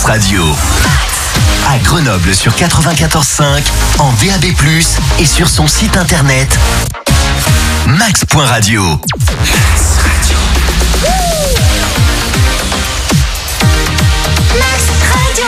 Max Radio. À Grenoble sur 94.5, en DAB+, et sur son site internet max.radio. Max Radio. Max Radio.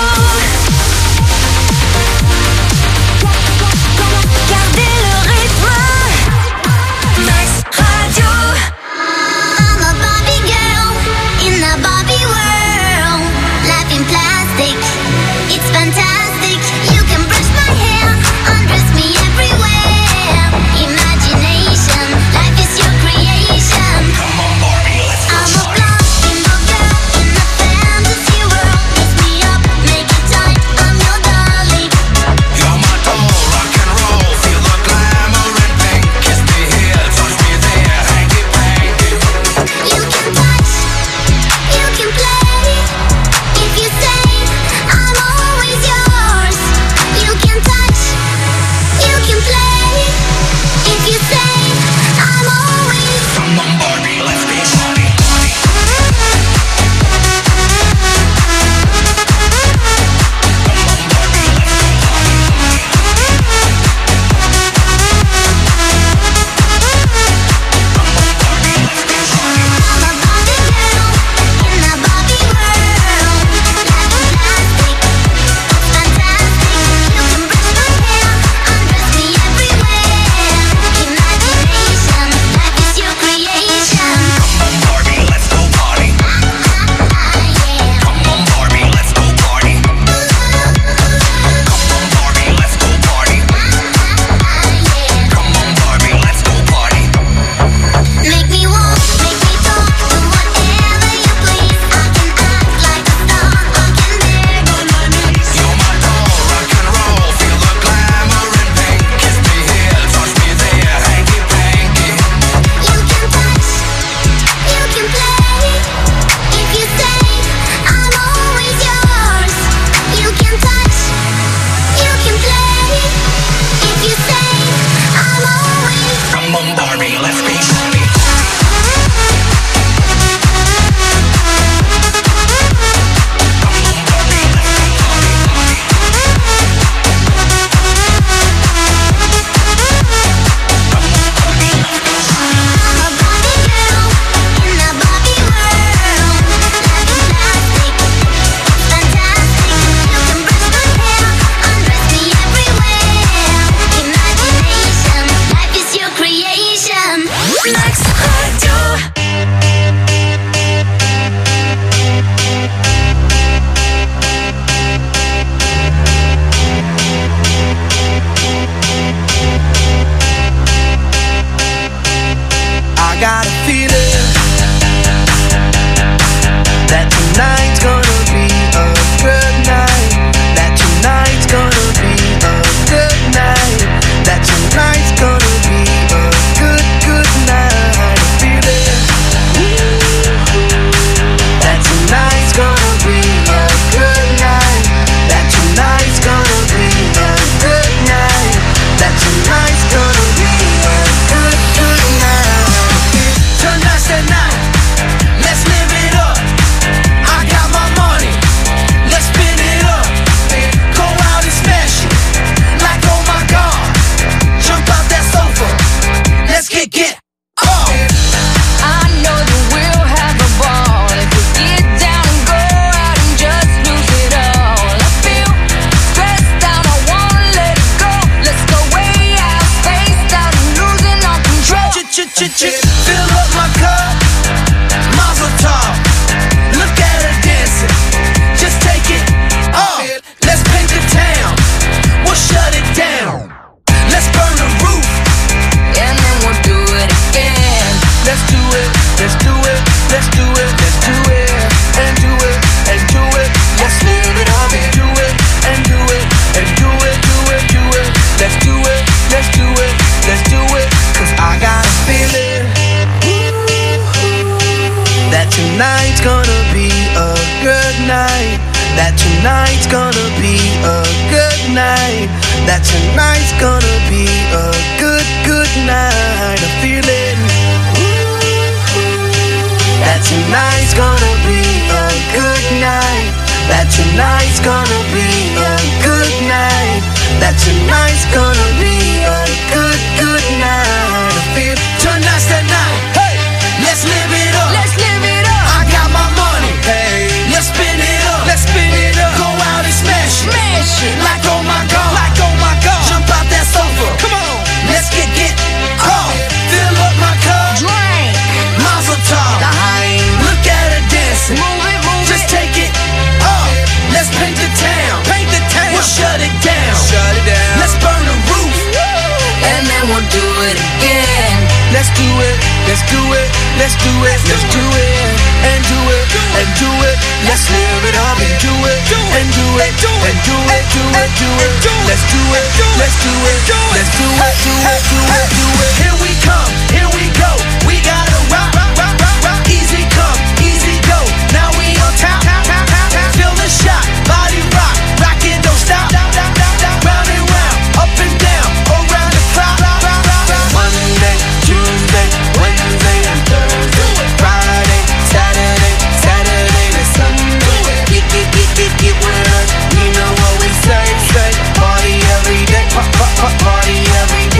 Gardez le rythme. Max Radio. I'm a Barbie girl in a Barbie world. Life in plastic, it's fantastic. You can brush my hair, undress me everywhere. Imagination, life is your creation. Come on, Barbie, let's go. I'm a blonde bimbo girl in a fantasy world. Dress me up, make it tight, I'm your darling. You're my doll, rock and roll. Feel the glamour and pink. Kiss me here, touch me there, hanky panky. You can touch, you can play. If you say I'm always yours. You can touch, you can play. If you say I'm always. Come on, Barbie, let's be party. I'm a Barbie girl in a Barbie world. Life in plastic, fantastic. You can brush my hair, undress me everywhere. Imagination, life is your creation. Come on, Barbie, let's go party. Yeah. Come on, Barbie, let's go party. Come on, Barbie, let's go party. Come on, Barbie, let's go party. Make me walk, make me talk, do whatever you please. I can act like a star, I can beg on my knees. You're my doll, rock and roll. Feel the glamour and pink. Kiss me here, touch me there, hanky panky. You can touch, you can play. If you say I'm always yours. You can touch, you can play. If you say I'm always. Come on, Barbie, let's be party. I'm a Barbie girl in a Barbie world. Life in plastic, fantastic. You can brush my hair, undress me everywhere. Imagination, life is your creation. Max Radio. I got a feeling that tonight's gonna be a good night. That tonight's gonna be a good night. That tonight's gonna be a good, good night. A feeling that tonight's gonna be a good night. That tonight's gonna be a good night. That tonight's gonna be a good, good night. Tonight's the night, let's live it up. I got my money, let's spin it up. Go out and smash it, like oh my god. Jump out that sofa, let's get up. I know that we'll have a ball if we get down and go out and just lose it all. I feel stressed out, I wanna let it go. Let's go way out, spaced out and losing all control. Fill up my cup, Mazel tov. Look at her dancing, just take it off. Let's paint the town, we'll shut it down. Let's burn the roof, And then we'll do it again. let's do it, let's do it, let's do it, let's do it, and do it, and do it. Let's live it up and do it, and do it, and do it, do it, do it. Let's do it, let's do it, let's do it. 'Cause I got a feeling that tonight's gonna be a good night. That tonight's gonna be a good night. That tonight's gonna be a good, good night. A feeling that tonight's gonna be a good night. That tonight's gonna be a good night. That tonight's gonna be a good night. I feel tonight's the night. Hey, let's live it up. Let's live it up. I got my money. Hey, let's spin it up. Let's spin it up. Go out and smash it. Smash it. Like oh my god. Like oh my god. Jump out that sofa. Come on. Let's get off. Fill up my cup. Drink. Mazel tov. Look at her dancing. Move it, move Just it. take it off. Let's paint the town. Paint the town. We'll shut it down. Shut it down. Let's burn the roof. And then we'll do it again. Let's do it. Let's do it. Let's do it. Let's do it. And do it. And do it. Let's live it up and do it. And do it. And do it. Do it. Do it. Let's do it. Let's do it. Let's do it. Do it. Do it. Do it. Here we come. Here we go. We gotta rock. Rock. Rock. Rock. Easy come. Easy go. Now we on top. Feel the shot. Body rock. Rock it. Don't stop. Round and round. Up and down. Around the clock. Monday, Tuesday, Wednesday, and Thursday. Friday, Saturday, Saturday to Sunday. Get with us. You know what we say. Party every day. Party every day.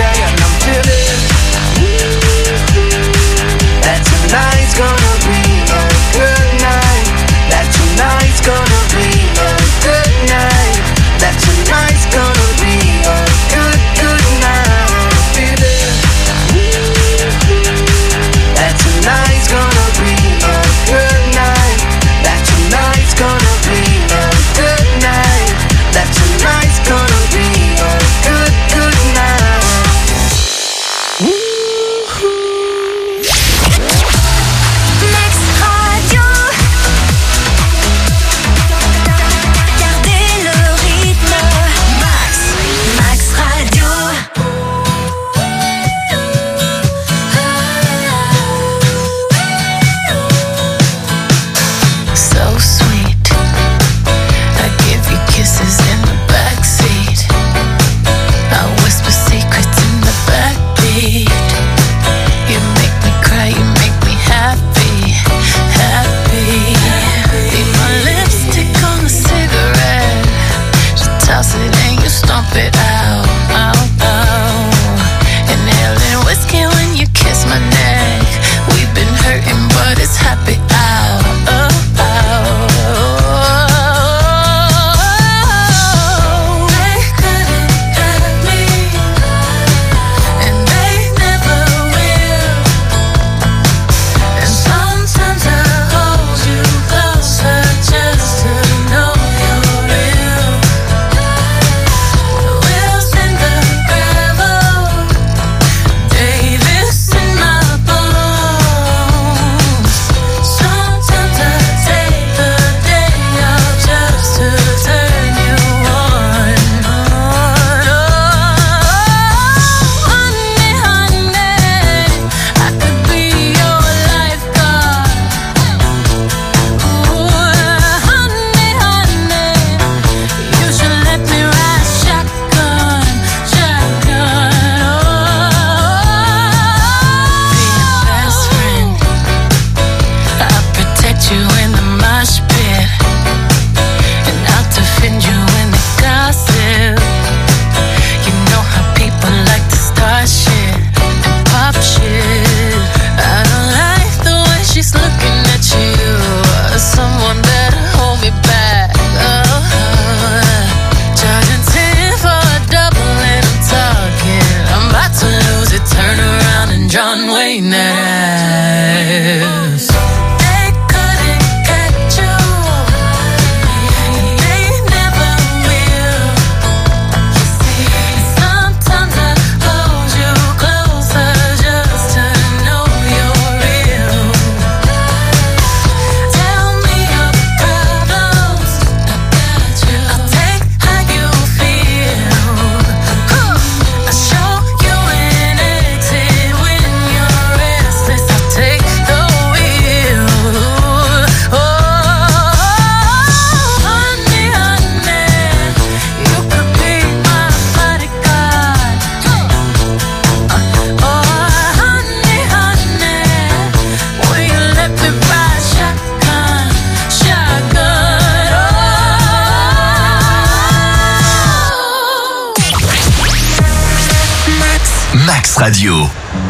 Radio.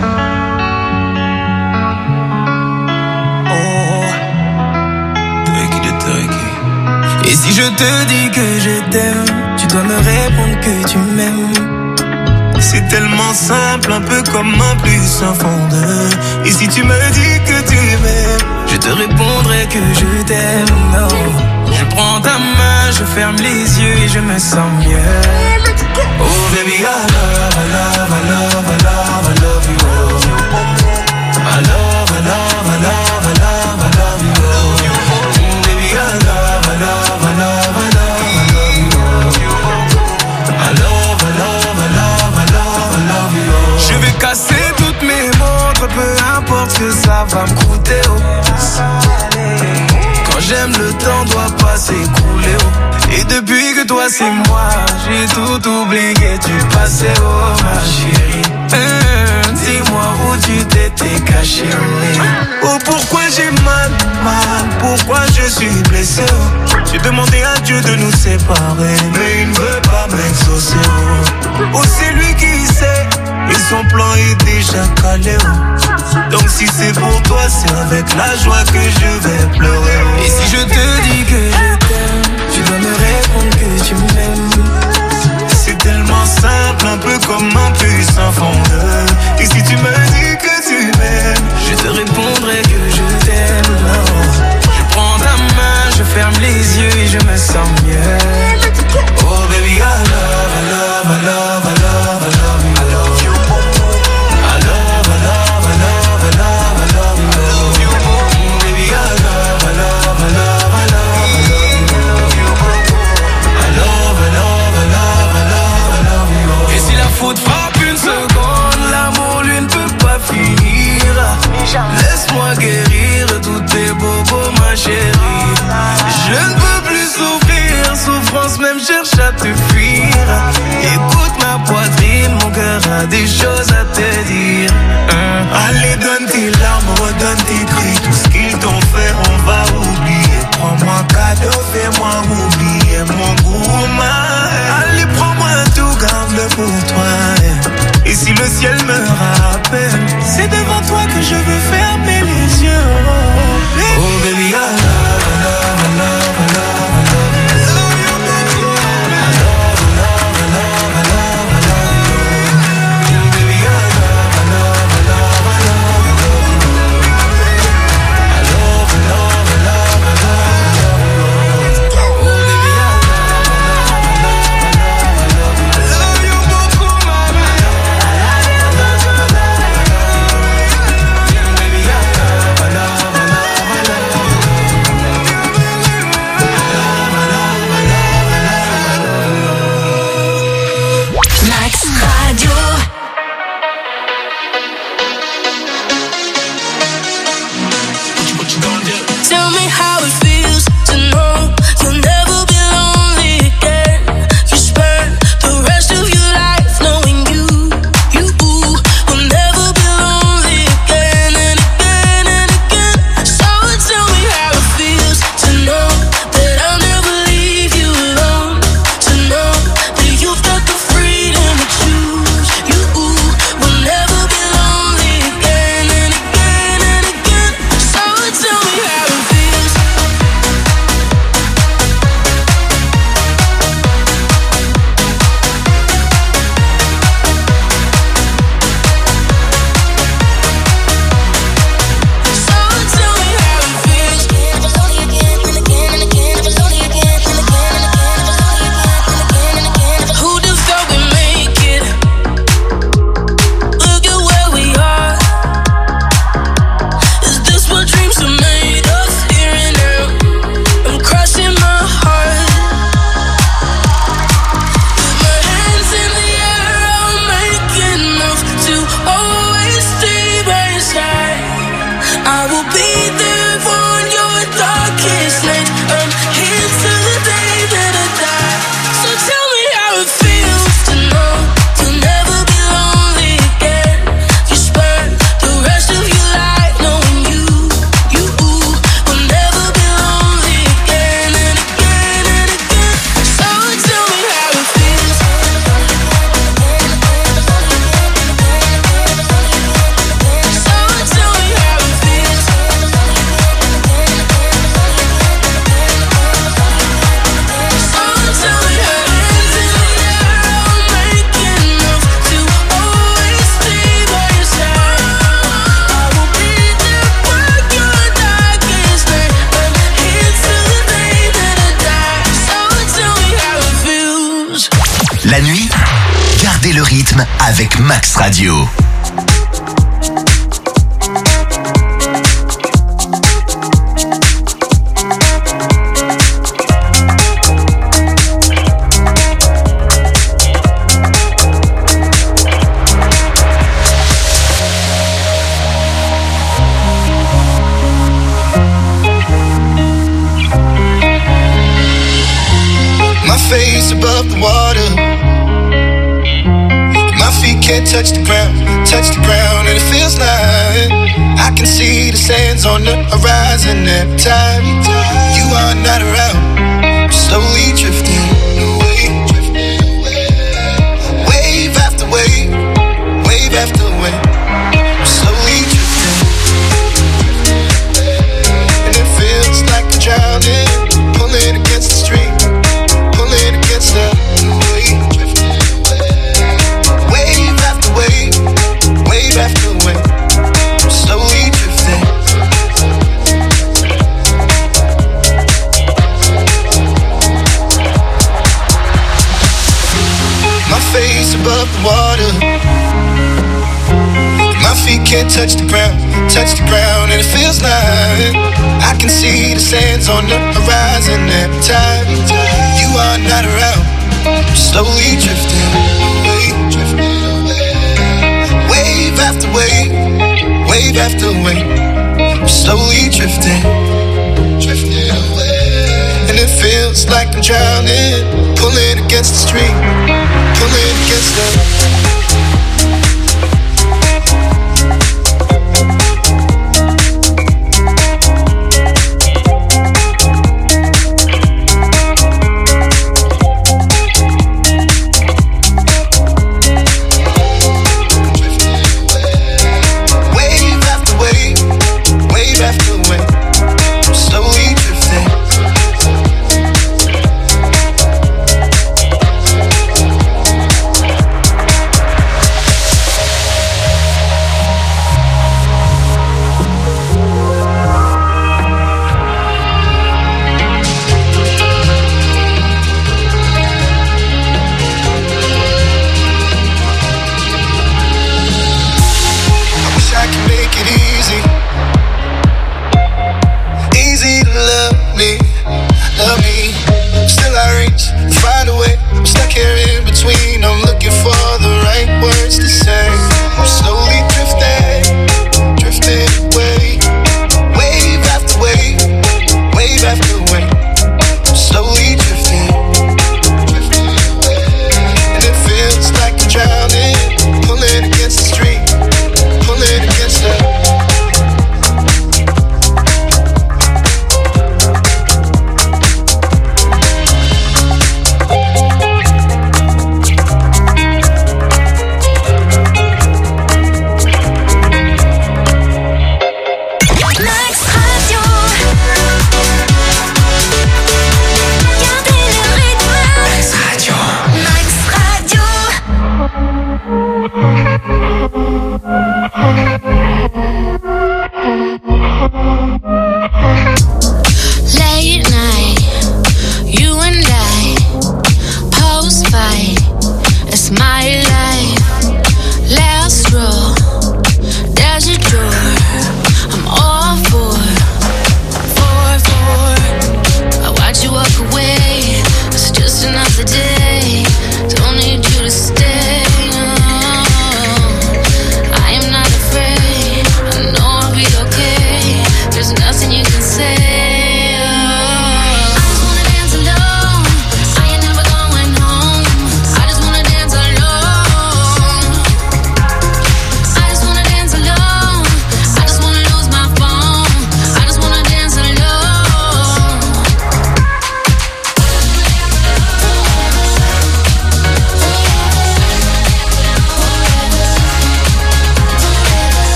Et si je te dis que je t'aime, tu dois me répondre que tu m'aimes. C'est tellement simple, un peu comme un plus un fond de. Et si tu me dis que tu m'aimes, je te répondrai que je t'aime. Non. Je prends ta main, je ferme les yeux et je me sens mieux. Oh baby, I love, I love, I love, I love, I love you. I love, I love, I love, I love, I love you. Baby, I love, I love, I love, I love, I love you. I love, I love, I love, I love, I love you. Je vais casser toutes mes montres, peu importe ce que ça va me coûter. Quand j'aime, le temps doit pas s'écrouler. Et depuis que toi c'est moi, j'ai tout oublié du passé, oh ma chérie. Dis-moi où tu t'étais caché. Oh pourquoi j'ai mal, pourquoi je suis blessé. J'ai demandé à Dieu de nous séparer, mais il ne veut pas m'exaucer. Oh c'est lui qui sait, et son plan est déjà calé. Donc si c'est pour toi, c'est avec la joie que je vais pleurer. Et si je te dis que je t'aime, tu dois me répondre que tu m'aimes. C'est tellement simple, un peu comme un puissant fondeur. Et si tu me dis que tu m'aimes, je te répondrai que je t'aime. Je prends ta main, je ferme les yeux et je me sens mieux. Oh baby, I love, I love, I love, I love, I love you. I love you. I love, I love, I love, I love, I love you. Baby, I love, I love, I love, I love, I love you. I love, I love, I love, I love, I love you. Et si la faute frappe une seconde, l'amour lui ne peut pas finir. Laisse-moi guérir tous tes bobos, ma chérie. Je ne peux plus souffrir, souffrance même cherche à te fuir. Écoute ma poitrine, mon cœur a des choses à te dire. Allez, donne tes larmes, redonne tes cris. Tout ce qu'ils t'ont fait, on va oublier. Prends-moi cadeau, fais-moi oublier mon gourmand. Allez, prends-moi tout, garde-le pour toi. Et si le ciel me rappelle, c'est devant toi que je veux fermer les yeux. Oh baby, I love, I love, I love, I love, I love you. I love, I love, I love, I love, I love you. Baby, I love, I rythme avec Max Radio. Face above the water, my feet can't touch the ground, and it feels like I can see the sands on the horizon every time you are not around. I'm slowly drifting away, wave after wave, wave after wave. I'm slowly drifting, and it feels like I'm drowning, pulling against the stream. Against the wave, wave after wave, wave after wave, I'm slowly drifting. My face above the water, my feet can't touch the ground, and it feels like I can see the sands on the horizon every time you are not around. I'm slowly drifting away, wave after wave, wave after wave. I'm slowly drifting away, and it feels like I'm drowning, pulling against the stream, pulling against the.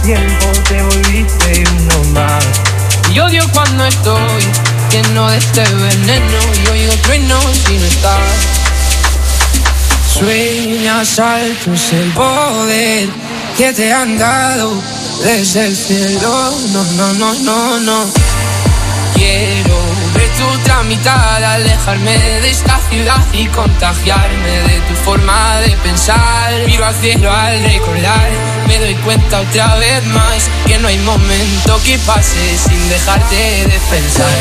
tiempo te volviste uno más. Y odio cuando estoy lleno de este veneno y oigo truenos y no estás. Sueñas alto es el poder que te han dado desde el cielo. No, no, no, no, no. Quiero ver tu otra mitad, alejarme de esta ciudad y contagiarme de tu forma de pensar. Miro al cielo al recordar, me doy cuenta otra vez más que no hay momento que pase sin dejarte de pensar.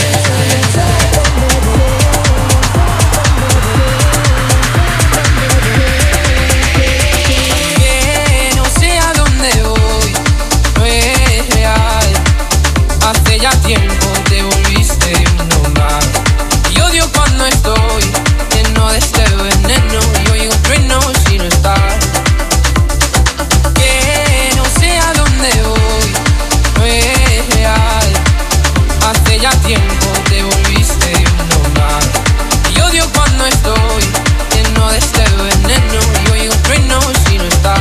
Que no sé a dónde voy, no es real. Hace ya tiempo te volviste uno más. Y odio cuando estoy lleno de este veneno y oigo truenos y no estás. Que no sé a dónde voy, no es real. Hace ya tiempo te volviste uno más. Y odio cuando estoy lleno de este veneno y oigo truenos y no estás.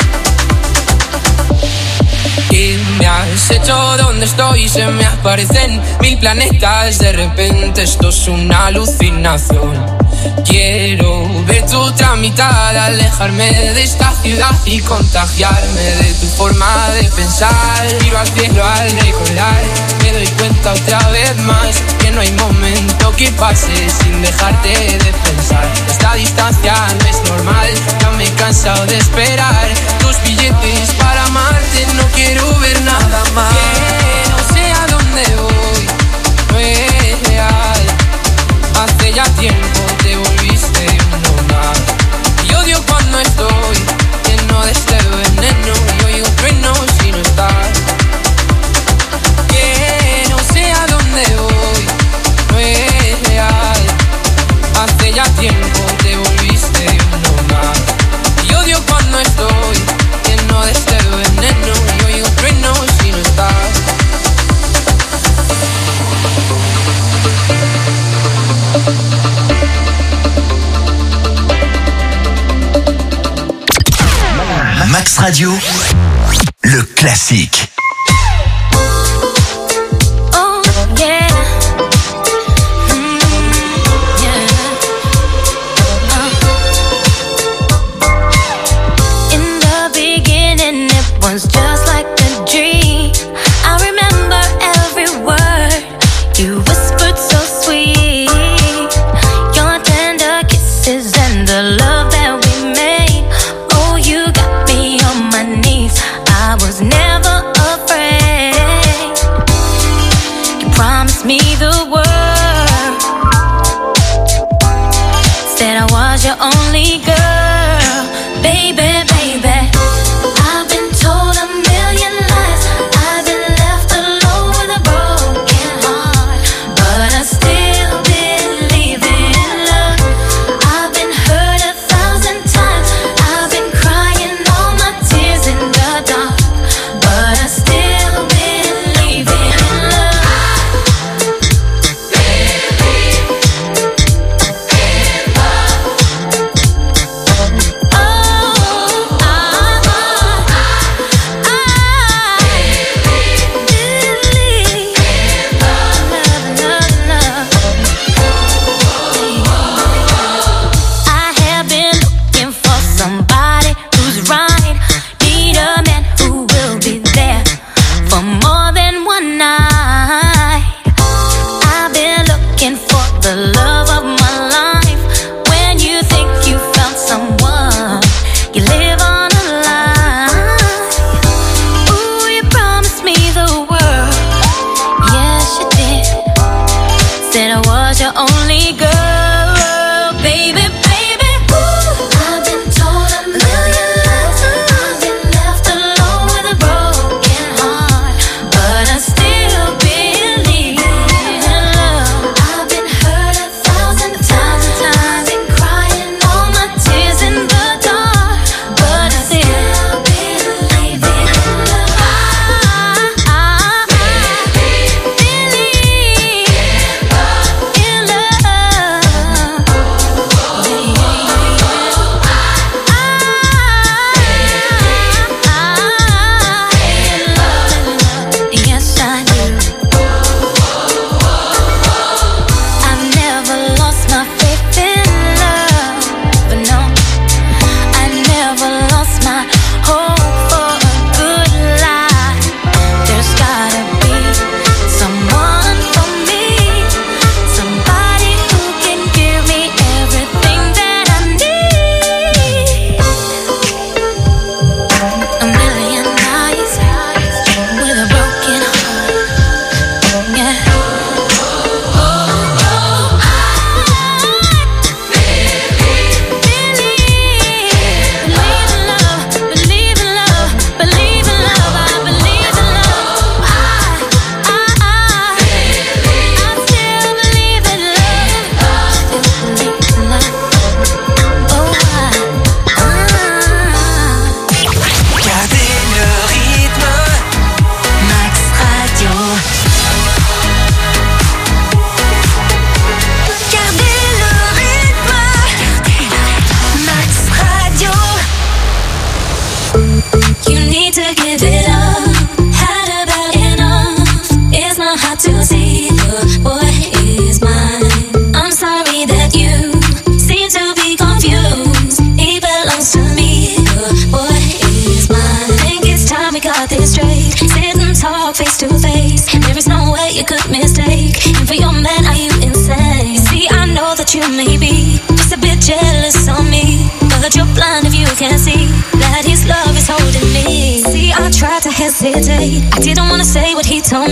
¿Qué me has hecho? ¿Dónde estoy? Se me aparecen 1000 planetas. De repente esto es una alucinación. Quiero ver tu otra mitad, alejarme de esta ciudad y contagiarme de tu forma de pensar. Miro al cielo al recordar, me doy cuenta otra vez más que no hay momento que pase sin dejarte de pensar. Esta distancia no es normal, ya me he cansado de esperar tus billetes para amarte, no quiero ver nada más. Que no sé a dónde voy, no es real. Hace ya tiempo te volviste uno más. Y odio cuando estoy lleno de este veneno y oigo truenos y no estás. Que no sé a dónde voy, no es real. Hace ya tiempo te volviste uno más. Y odio cuando estoy lleno de este veneno y oigo truenos y no estás. Max Radio, le classique. Oh yeah, yeah. In the beginning, it was just like a dream. I remember every word you whispered, so sweet. Your tender kisses and the love that we made. Oh, you got me on my knees. I was never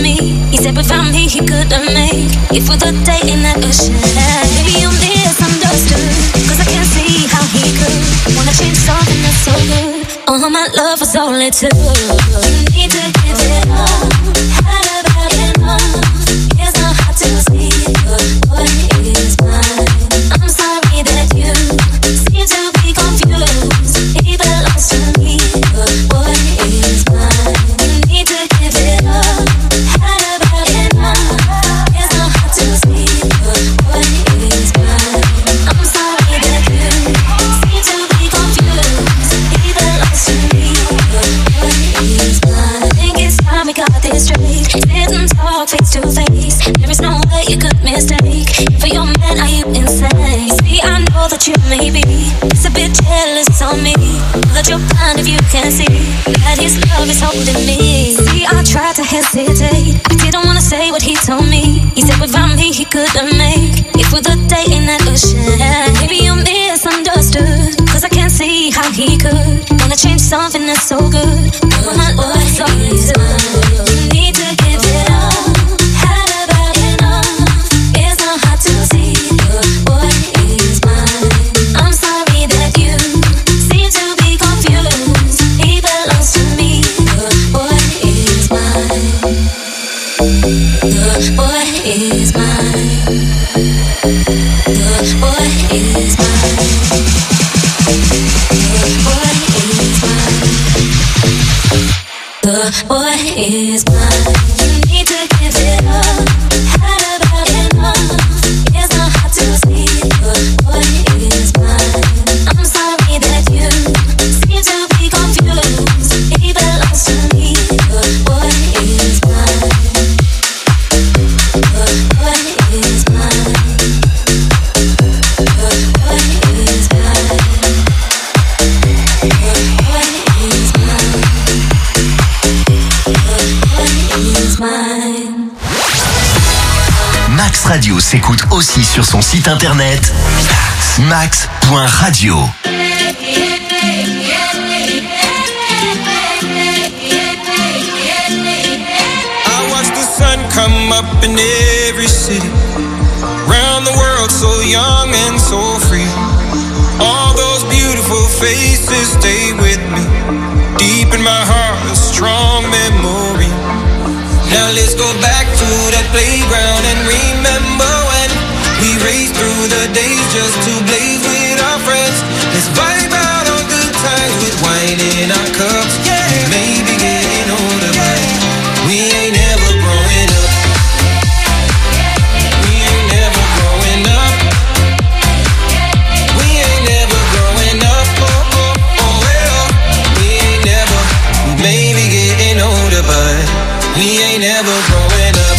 me. He said without me he couldn't make it through the day in that ocean. Maybe I'm misunderstood, cause I can't see how he could wanna change something that's so good. All my love was all it took. You need to give it up. Had about enough. It's not hard to see, but what is mine? I'm sorry that you seem to be confused. He belongs to me, but what is mine? You need to give it up. Had about enough. It's not hard to see, but what is mine? I'm sorry that you seem to be confused. He belongs to me, but what is mine? I think it's time we got this straight. Didn't talk face to face. There is no way you could mistake. For your man, are you insane? See, I know that you may be just a bit jealous on me, but you're blind if you can't see that his love is holding me. See, I tried to hesitate. I didn't wanna say what he told me. He said without me he couldn't make it through the day in that ocean. Maybe you misunderstood, cause I can't see how he could wanna change something that's so good. Oh my Lord, it's always mine. You need to give it up. Had about enough. It's not hard to see, but what is mine? I'm sorry that you seem to be confused. He belongs to me, but what is mine? But what is mine? But what is mine? But what is mine? You need to give it up. Had about enough. It's not hard to see, but what is mine? I'm sorry that you seem to be confused. He belongs to me, but what is mine? But what is mine? But what is mine? But what is mine? Max Radio s'écoute aussi sur son site internet max.radio. I watch the sun come up in every city, round the world so young and so free. All those beautiful faces stay with me, deep in my heart a strong memory. Now let's go back to that playground and remember when we raced through the days just to blaze with our friends. Let's vibe out on good times with wine in our cups. Yeah, maybe getting older, but we ain't never growing up. We ain't never growing up. We ain't never growing up. Oh, oh, oh, well, we ain't never, maybe getting older, but we ain't never growing up.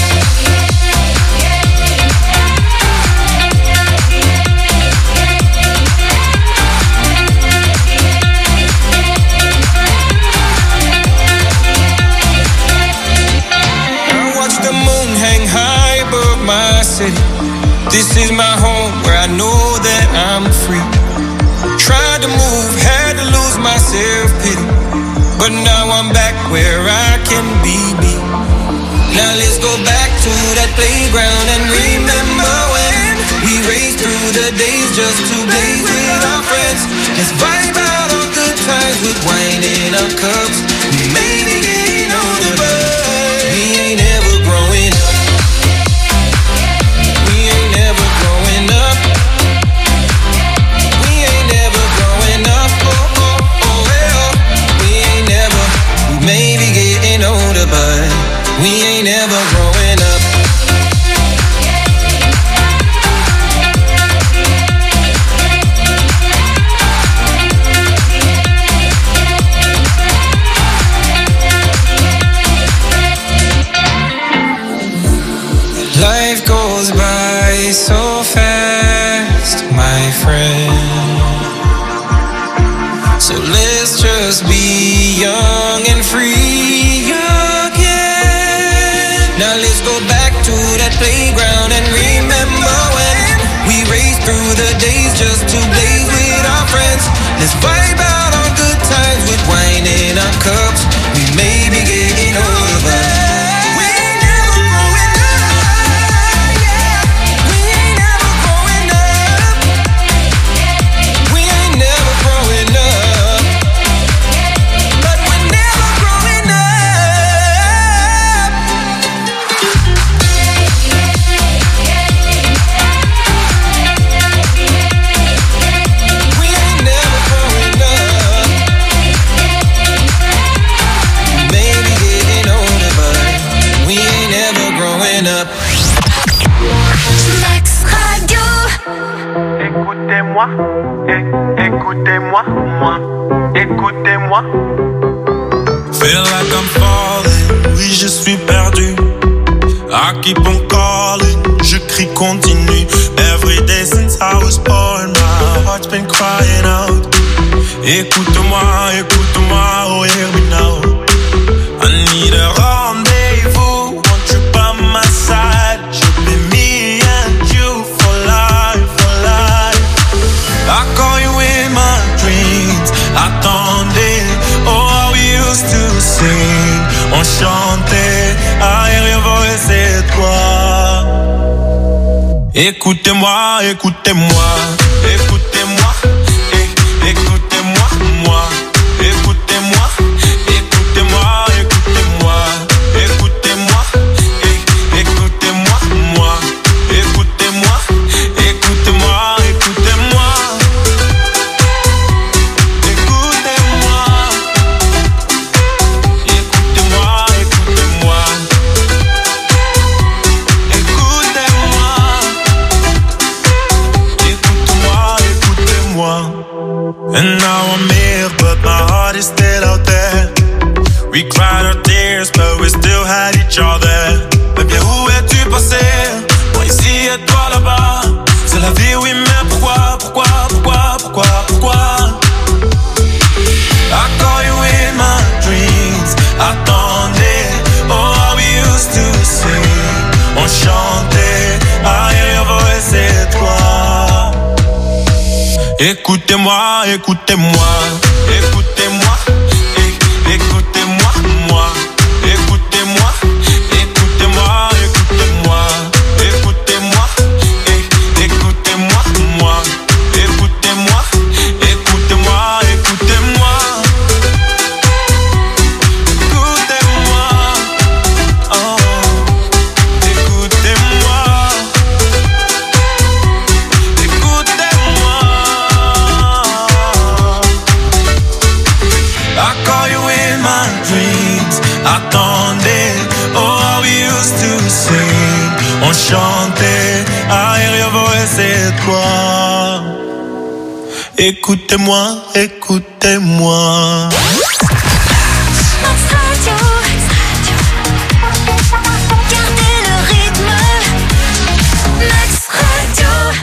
I watch the moon hang high above my city. This is my home where I know that I'm free. Tried to move, had to lose my self-pity, but now I'm back where I can be me. Now let's go back to that playground and remember when we raced through the days just to blaze with our friends. Let's vibe out on good times with wine in our cups. We may be getting older, but we ain't ever growing up. We ain't never growing up. We ain't never growing up. Oh, oh, oh, well, we ain't never, we may be getting older, but we ain't ever growing up. Life goes by so fast, my friend. So let's just be young and free again. Now let's go back to that playground and remember when we raced through the days just to blaze with our friends. Let's vibe out on good times with wine in our cups. We may be getting older, but we ain't never écoutez-moi, écoutez-moi. Feel like I'm falling, oui je suis perdu. I keep on calling, je crie continue. Every day since I was born, my heart's been crying out. Écoute-moi, écoute-moi, oh hear me now. I need a rendezvous, want you by my side. Should be me and you for life, for life. I call you in my dreams, attendez. Oh how we used to sing, on chantait. I hear your voice, c'est toi. Écoutez-moi, écoutez-moi, écoutez-moi, écoutez-moi, moi, écoutez-moi, écoutez-moi, écoutez-moi, écoutez-moi, écoutez-moi, moi, écoutez-moi, écoutez-moi, écoutez-moi, écoutez-moi, écoutez-moi, écoutez-moi, écoutez-moi. And now I'm here, but my heart is still out there. We cried our tears, but we still had each other. Mais bien où es-tu passé? Moi ici et toi là-bas. C'est la vie, oui, mais pourquoi? I call you in my dreams. Attendez, oh how we used to sing. On chantait, I hear your voice, c'est toi. Écoutez-moi, écoutez-moi, écoutez-moi, écoutez-moi, moi, écoutez-moi, écoutez-moi, écoutez-moi, écoutez-moi, écoutez-moi, moi, écoutez-moi, écoutez-moi, écoutez-moi, écoutez-moi, oh, écoutez-moi, écoutez-moi. I call you in my dreams. Attendez, oh how we used to sing. On chantait, I hear your voice, c'est toi. Écoutez-moi, écoutez-moi. Max Radio. Gardez le rythme. Max Radio.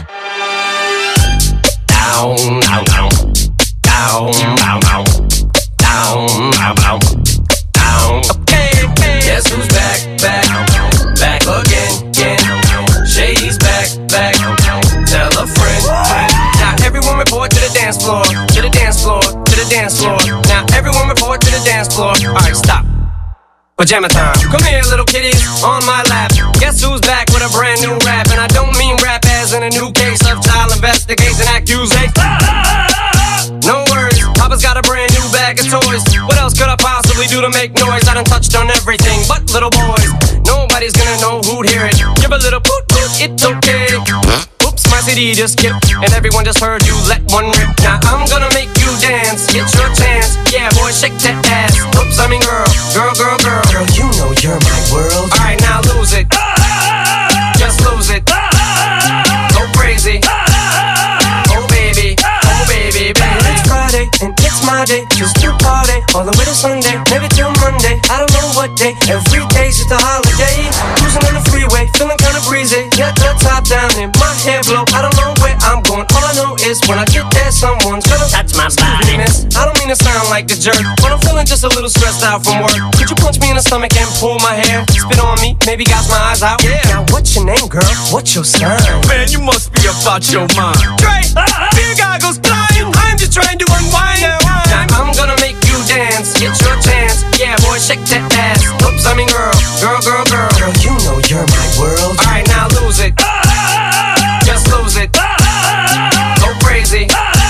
Down, down, down, down, down, down, down, down, down, down. Okay, guess who's back, back, back again, again. Shady's back, back. Tell a friend, friend. Now everyone report to the dance floor, to the dance floor, to the dance floor. Now everyone report to the dance floor. All right, stop. Pajama time. Come here, little kitties, on my lap. Guess who's back with a brand new rap? And I don't mean rap as in a new case of child investigation accusation. No worries, Papa's got a brand new bag of toys. What else could I possibly do to make noise? I done touched on everything but little boys. Nobody's gonna know who'd hear it. Give a little poot poot, it's okay. Oops, my CD just skipped, and everyone just heard you let one rip. Now I'm gonna make you dance, get your chance. Yeah, boy, shake that ass. Oops, I mean girl, girl, girl, girl. Girl, you know you're my world. Alright, now lose it. Just lose it. Go crazy. Oh baby, baby. It's Friday and it's my day. Just to party all the way to Sunday, maybe till Monday. I don't know what day. Every day's just a holiday. Cruising on the freeway, feeling kinda breezy. Got the top down and my hair blow. I don't know where I'm going. All I know is when I get there, someone's gonna touch my body. Miss, I don't mean to sound like a jerk, but I'm feeling just a little stressed out from work. Could you punch me in the stomach and pull my hair? Spit on me, maybe got my eyes out. Yeah. Now what's your name, girl? What's your sign? Man, you must be about your mind. Dre, beer goggles flying. I'm just trying to unwind. Now I'm gonna make you dance, get your chance. Yeah, boy, shake that ass. Oops, I mean girl, girl, girl, girl. Girl, you know you're my world. Alright, now lose it. Just lose it. Go crazy.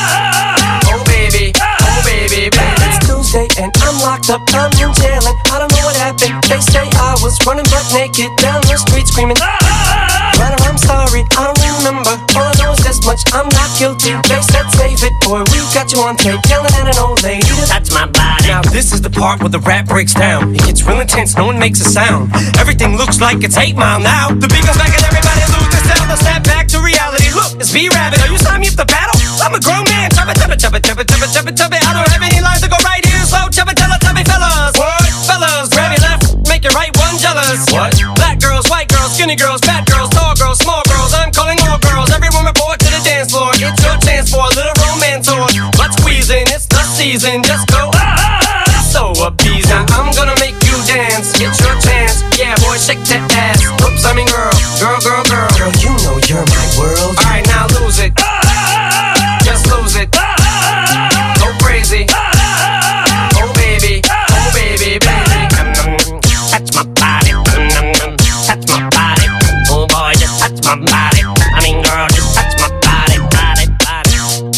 Oh baby, baby. It's Tuesday and I'm locked up, I'm in jail and I don't know what happened. They say I was running butt naked down the street screaming. But I'm sorry, I don't remember. All I know is this much, I'm not guilty. They said save it, boy, we got you on tape. Yelling at an old lady to touch my body. Now this is the part where the rap breaks down. It gets real intense, no one makes a sound. Everything looks like it's 8 Mile now. The beat goes back and everybody lose their sound. They'll snap back to reality. Look, it's V-Rabbit, are you signing me up to battle? I'm a grown man, chubby, chubby, chubby, chubby, chubby, chubby, chubby. I don't have any lines to go right here, so chubby, chubby, fellas. What? Fellas, grab your left, make your right one jealous. What? Black girls, white girls, skinny girls, fat girls, tall girls, small girls. I'm calling all girls. Everyone report to the dance floor. It's your chance for a little romance or butt squeezing. It's the season. Just go so appeasing. I'm gonna make you dance. Get your chance. Yeah, boy, shake that ass. Oops, I mean girl, girl, girl, girl. Girl, you know you're my world. All right, now lose it. Just lose it. Go crazy. Oh baby, baby. Touch my body. Touch my body. Oh boy, just touch my body. I mean girl, just touch my body, body, body.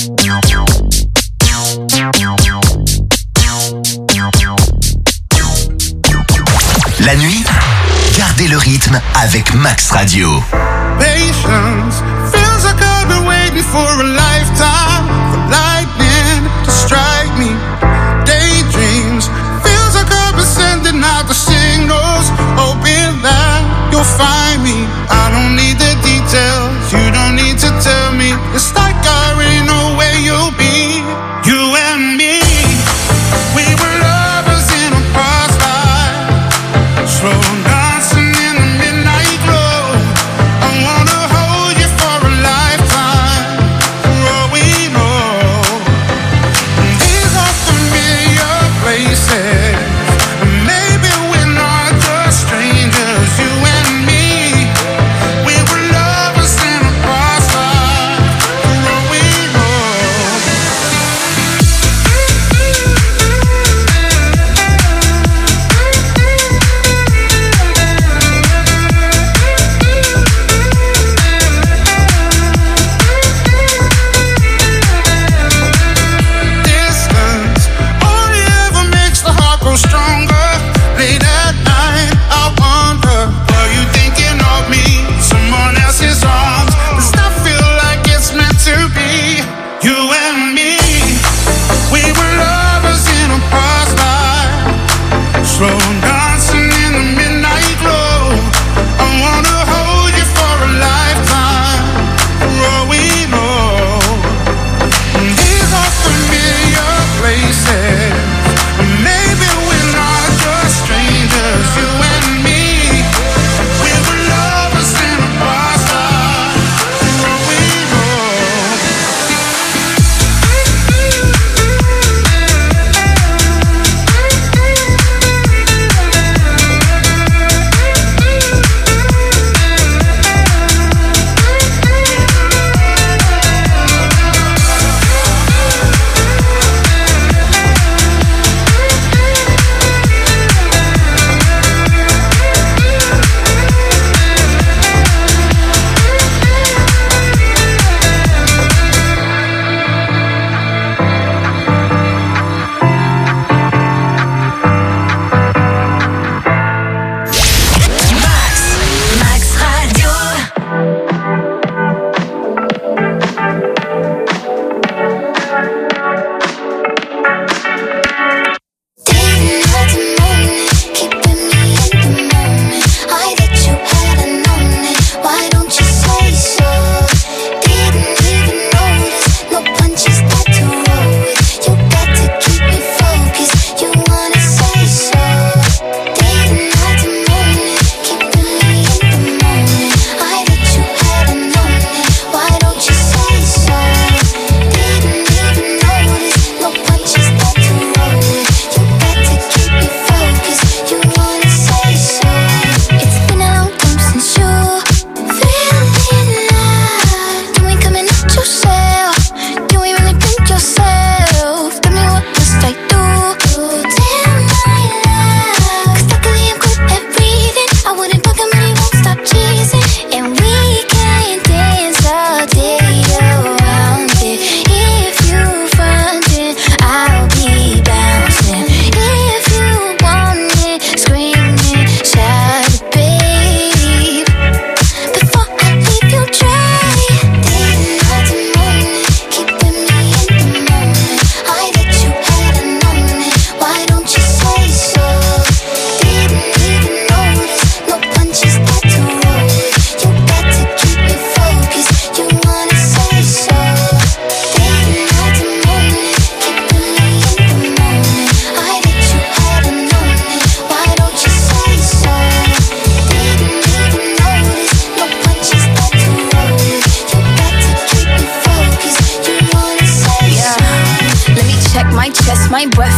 La nuit, gardez le rythme avec Max Radio. Patience feels like I've been waiting for a lifetime for lightning to strike me. Daydreams feels like I've been sending out the signals, hoping that you'll find me. I don't need the details, you don't need to tell me. It's like I already know where you'll be. You and me, we were lovers in a past life, slow dancing in the midnight glow. I wanna hold you for a lifetime, for all we know. These are familiar places, maybe we're not just strangers. You and me, we were lovers in a past life, for all we know. Distance only ever makes the heart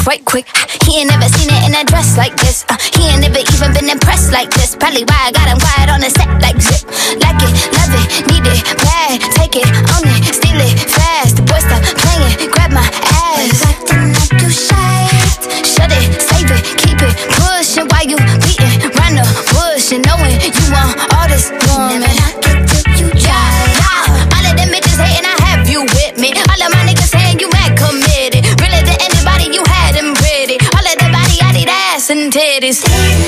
right quick. He ain't never seen it in a dress like this. He ain't never even been impressed like this. Probably why I got him quiet on the set like zip. Like it, love it, need it, bad. Take it, own it, steal it, fast. The boy stop playing, grab my ass. Acting like you shy. Shut it, save it, keep it, pushing while you beating round the bush and knowing you want all this woman. Never knock it till you try. All of them bitches hating, I have you with me. All of my niggas saying you mad committed. Really to anybody, you had them pretty. All of the body, I need ass and titties.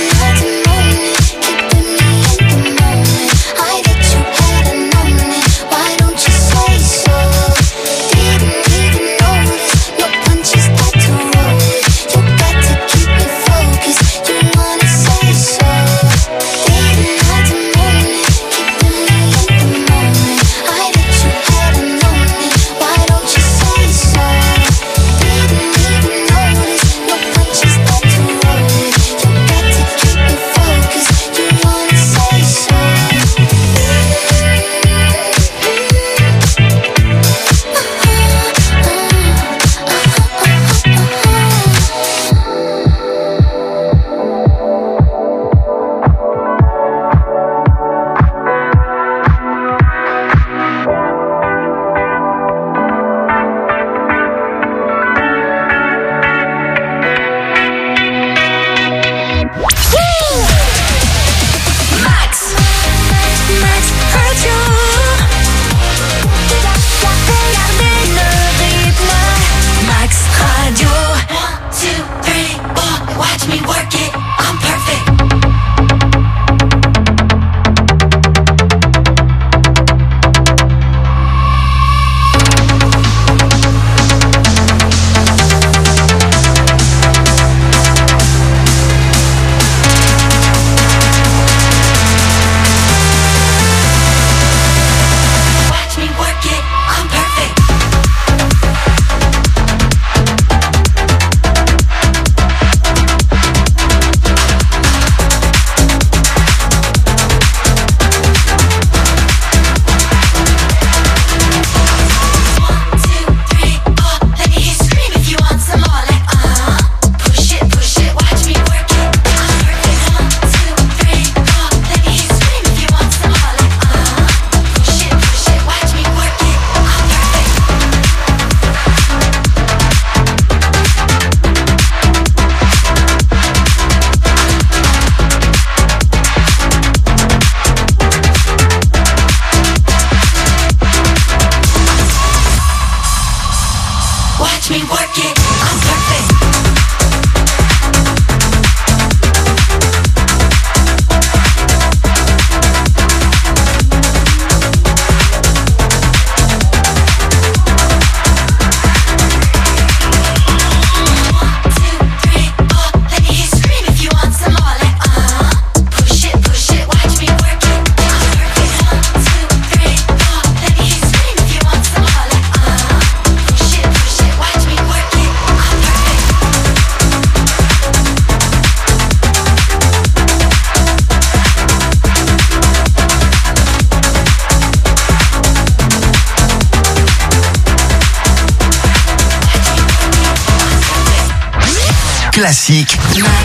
Classique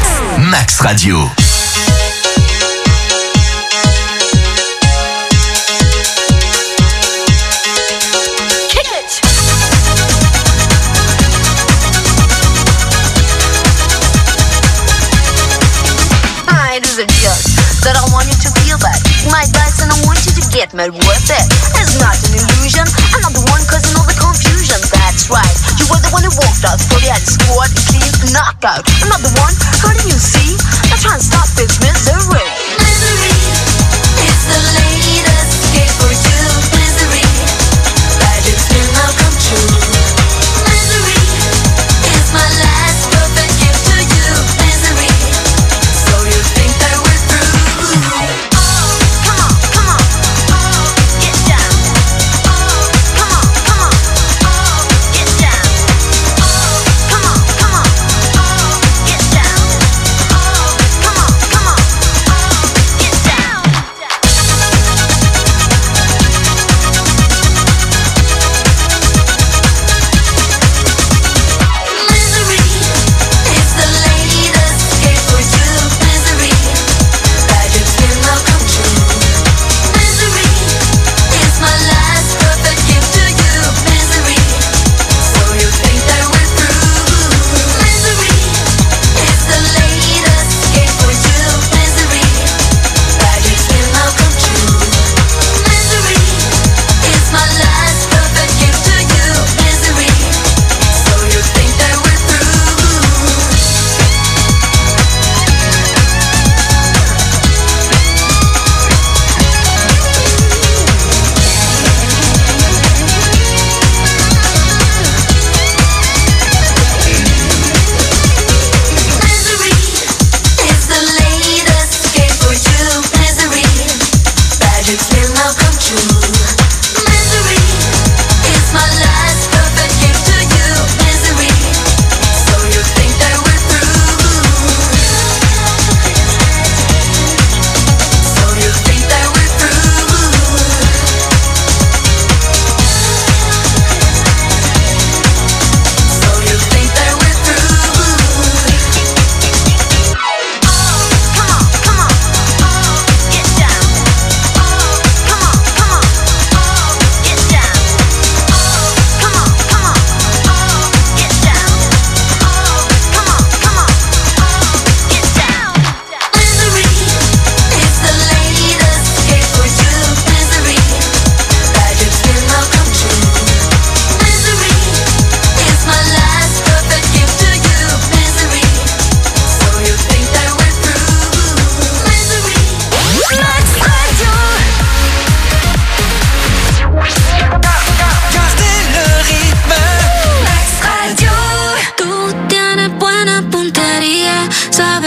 Max Radio. That I want you to feel that my guys and I want you to get mad with it. It's not an illusion. I'm not the one causing all the confusion. That's right. You were the one who walked out, thought you had a squad, clean knockout. I'm not the one hurting you, see? Now try and stop this misery. Misery is the latest escape for you. Misery, that it's been now come true. Misery is my last perfect gift to you. Misery, so you think that we're through.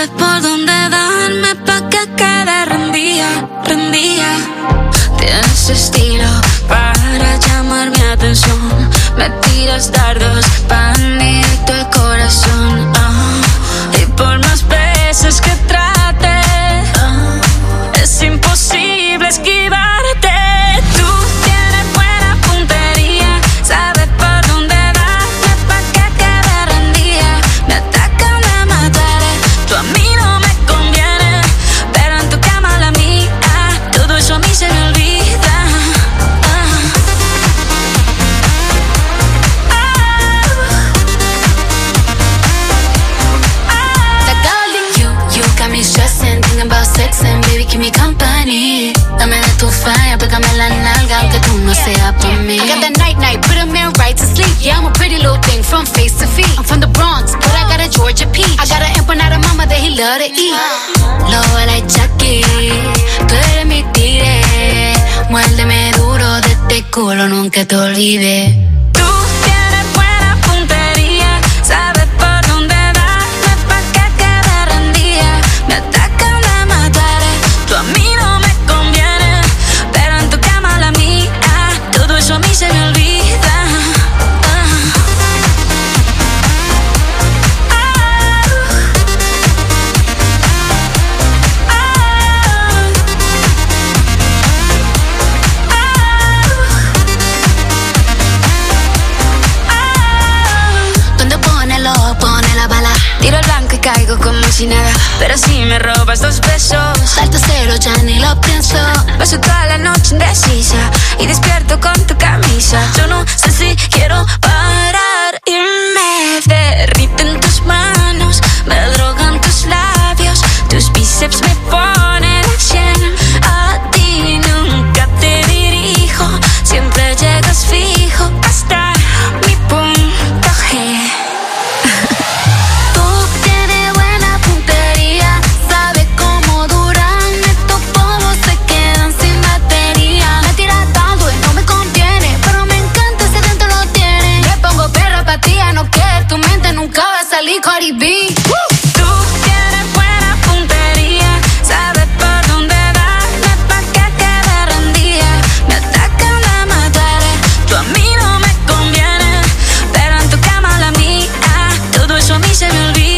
sabes por dónde darme pa' que quede rendida, rendida. Tienes estilo para llamar mi atención. Me tiras dardos pa' hundirte el corazón. Y por más veces que trate, es imposible esquivarte. Tú tienes buena puntería, sabes por dónde darme pa' que quede rendida. Me atacan, me mataré, tú a mí no me conviene, pero en tu cama la mía, todo eso a mí se me olvida. Sex and baby, keep me company. Dame de tu fire, pégame la nalga, aunque tú no seas por mí. I got that night, put a man right to sleep. Yeah, I'm a pretty little thing from face to feet. I'm from the Bronx, but I got a Georgia peach. I got an empanada mama that he love to eat. Lobo like Chucky, tú eres mi tigre. Muérdeme duro de este culo, nunca te olvides. Tú tienes buena puntería, sabes por dónde darme pa' que quede rendida. Me atacan, me mataré, tú a mí no me conviene, pero en tu cama la mía, todo eso a mí se me olvida. Tiro el blanco y caigo como si nada, pero si me robas 2 besos, salto cero, ya ni lo pienso. Paso toda la noche indecisa y despierto con tu camisa. Yo no sé si quiero parar y me derriten tus manos, me drogan tus labios, tus bíceps me ponen al 100. A ti nunca te dirijo, siempre llegas fijo hasta mi punto G. Cardi B. Tú tienes buena puntería, sabes por dónde darme pa' que quede rendida. Me atacan, me mataré, tú a mí no me conviene, pero en tu cama la mía, todo eso a mí se me olvida.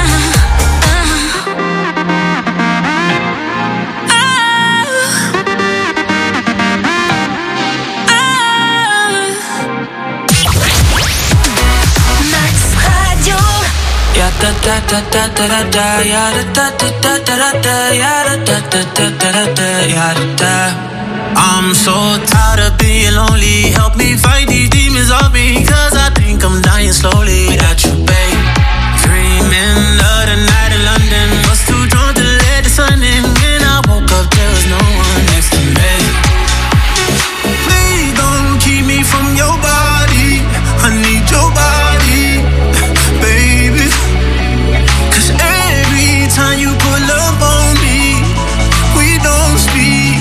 Da da da da da da ya da da da da da ya da da da da da ya da. I'm so tired of being lonely. Help me fight these demons off me, 'cause I think I'm dying slowly without you, babe. Dreaming of the night in London, was too drunk to let the sun in. When I woke up, there was no one next to me. Please don't keep me from your body. I need your body, baby. Every time you pull up on me, we don't speak.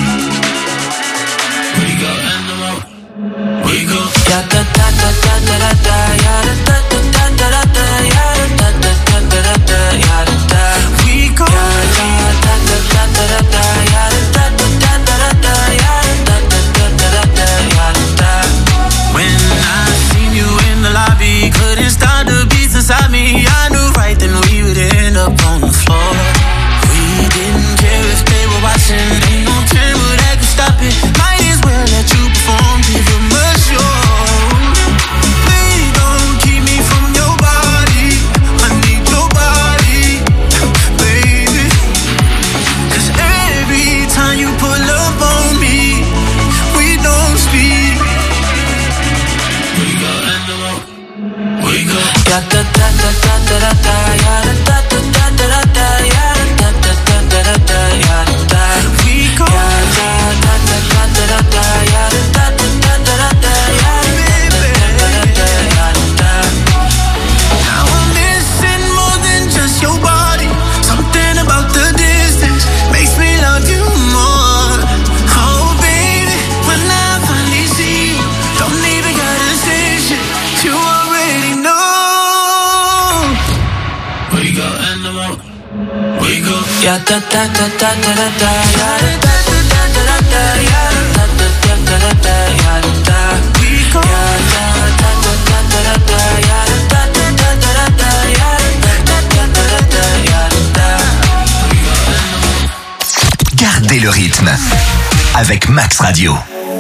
We go animal. We go. Da da da da da da da ya da da da da da ya da da da da da ya da. We go. Da da da da da da ya da da da da da ya da da da da ya da. When I seen you in the lobby, couldn't stop the beats inside me. I knew right then we would end up on the floor. We didn't care if they were watching. Ain't no camera that could stop it. Might as well let you perform, give them a show. Please don't keep me from your body. I need your body, baby. 'Cause every time you pull up on me, we don't speak. We go animal. We go. Da da da da da da da ya da da da da da ya da da da da da ya da. We go. Da da da da da da ya da da da da da ya da da da da. Now I'm missing more than just your body. Something about the distance makes me love you more. Oh baby, when I finally see you, don't even gotta say shit. You already know. We go animal. We go ya da da da da da da da ya da da da da da ya da da da da da ya da. We go ya da da da da da da ya da da da da da ya da da da da ya da. Gardez le rythme avec Max Radio.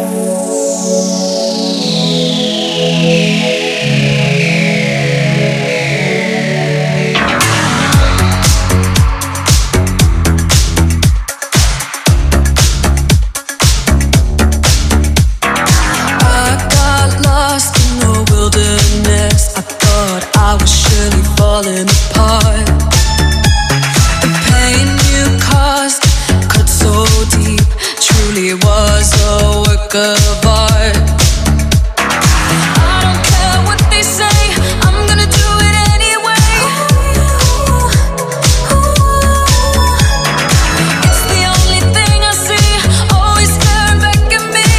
I was surely falling apart. The pain you caused cut so deep, truly was a work of art. I don't care what they say, I'm gonna do it anyway. It's the only thing I see, always staring back at me.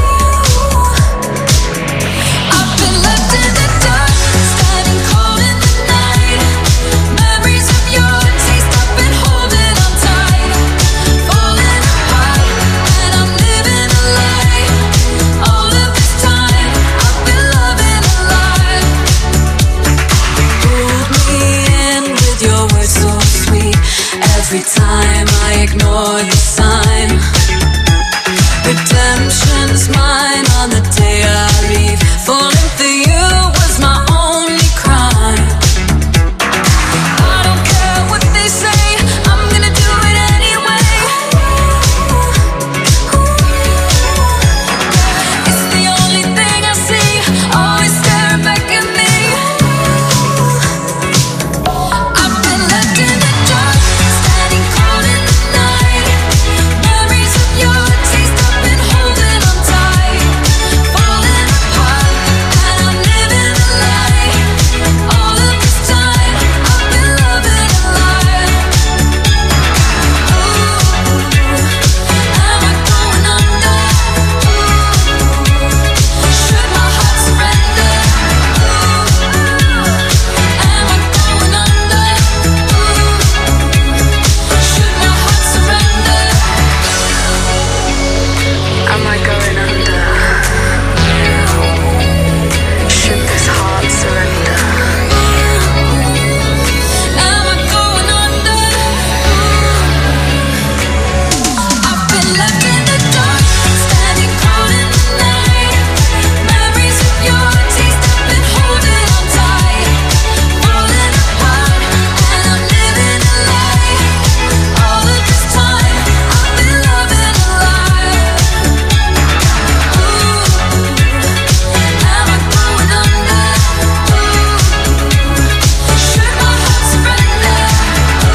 I've been left in the dark, standing cold in the night. Memories of your taste, I've been holding on tight. Falling apart, and I'm living a lie. All of this time, I've been loving a lie. Pulled me in with your words so sweet. Every time I ignore the